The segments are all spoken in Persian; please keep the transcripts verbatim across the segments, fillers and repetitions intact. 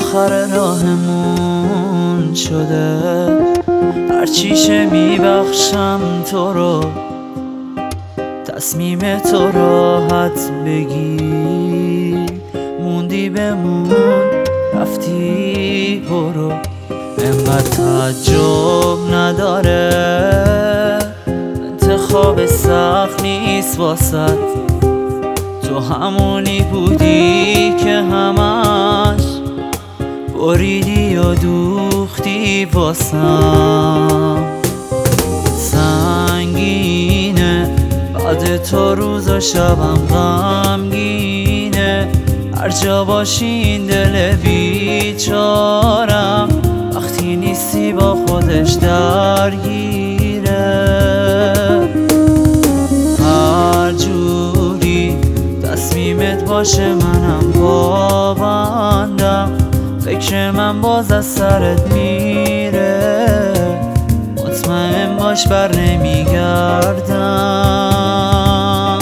آخر راهمون شده، هرچیشه میبخشم تو رو، تصمیم تو راحت بگیر. موندی بمون، رفتی برو، انقدر تعجب نداره، انتخاب سخت نیست واسد. تو همونی بودی که همش بریدی و دوختی واسم. سنگینه بعد تو روز و شبم غمگینه، هر جا باشی این دل بیچارم وقتی نیستی با خودش درگیره. هر جوری تصمیمت باشه منم پابندم، فکر من باز از سرت میره، مطمئن باش بر نمیگردم.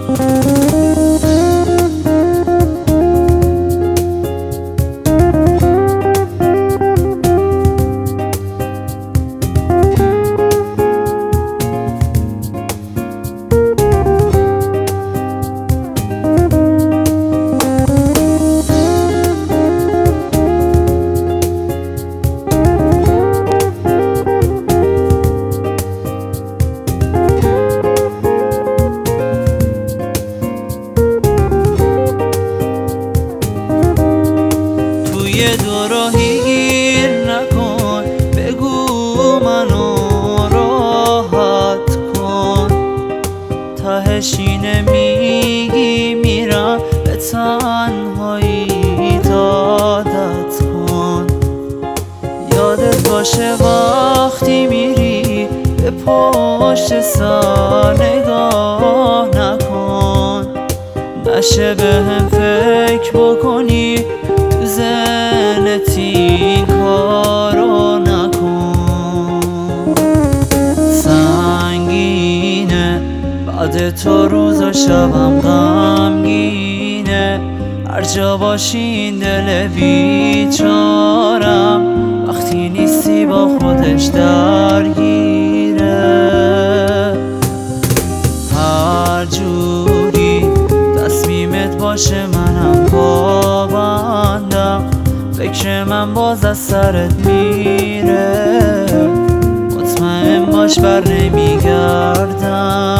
یه دو راهی گیر نکن، بگو منو راحت کن، تهش اینه میگی میرم به تنهایی دادت کن. یادت باشه وقتی میری به پشت سر نگاه نکن، نشه به هم فکر بکنی تو ذهنت این کارو نکن. سنگینه بعد تو روز و شبم غمگینه، هر جا باشی این دل بیچارم وقتی نیستی با خودش درگیره. هر جوری تصمیمت باشه منم پابندم، فکر من باز از سرت میره، مطمئن باش بر نمیگردم.